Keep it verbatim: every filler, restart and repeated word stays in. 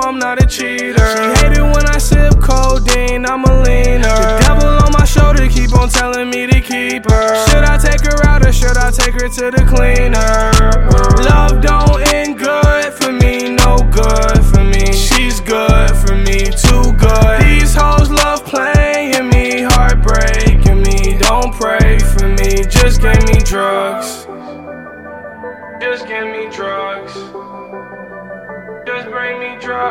I'm not a cheater. She hated when I sip codeine, I'm a leaner. The devil on my shoulder keep on telling me to keep her. Should I take her out or should I take her to the cleaner? Love don't end good for me, no good for me. She's good for me, too good. These hoes love playing me, heartbreaking me. Don't pray for me, just give me drugs. Just give me drugs. Just bring me drugs.